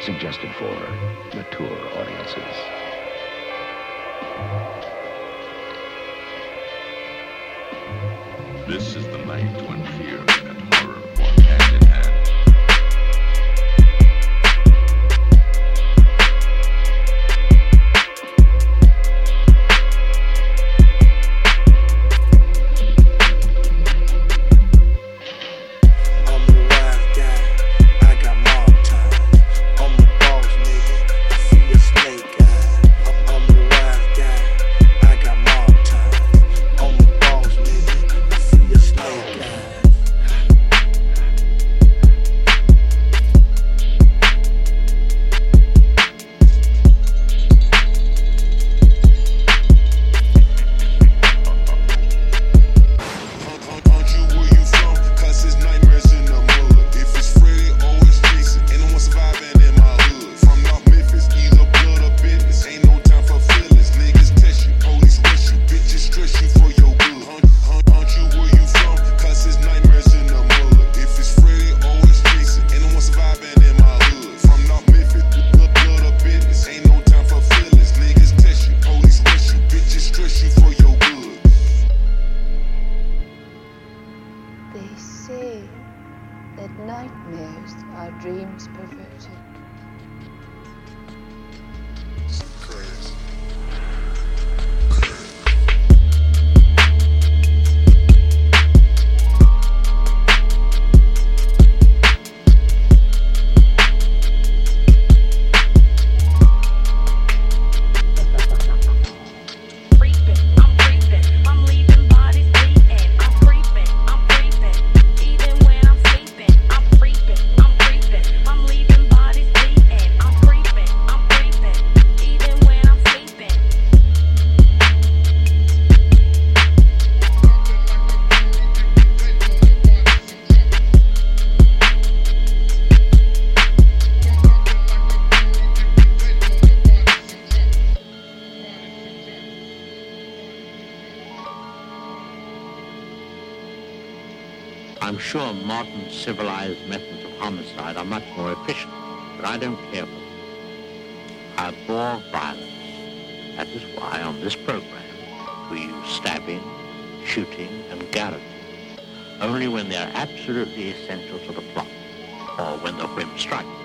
suggested for mature audiences. This is the night when fear and horror walk hand in hand. They say that nightmares are dreams perverted. Crazy. I'm sure modern civilized methods of homicide are much more efficient, but I don't care for them. I abhor violence. That is why on this program we use stabbing, shooting, and garroting only when they are absolutely essential to the plot or when the whim strikes.